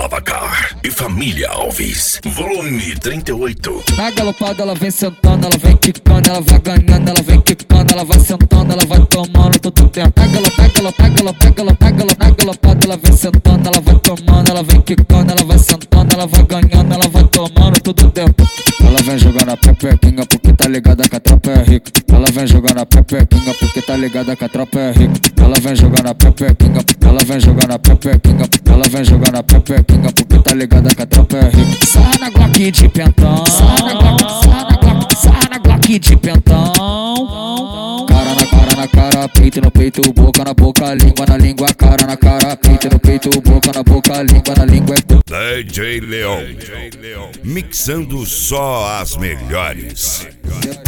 Lavacar e Família Alves, volume 38. Na galopada ela vem sentando, ela vem quicando, ela vai ganhando, ela vem quicando, ela vai sentando, ela vai tomando todo o tempo. Na galopada ela vem sentando, ela vai tomando, ela vem quicando, ela vai sentando, ela vai ganhando, ela vai tomando todo o tempo. Ela vem jogando a pepequinha porque tá ligada que a tropa é rica. Ela vem jogando a pepequinha porque tá ligada que a tropa é rica. Ela vem jogando a pepequinha, ela vem jogando a pepequinha, ela vem jogando a pepequinha porque tá ligada que a tropa é rica. Sarra na Glock de pentão, sarra na Glock de pentão. Cara na cara, peito no peito, boca na boca, língua na língua, cara na cara, peito no peito, boca na boca, língua na língua. DJ Leon, mixando só as melhores.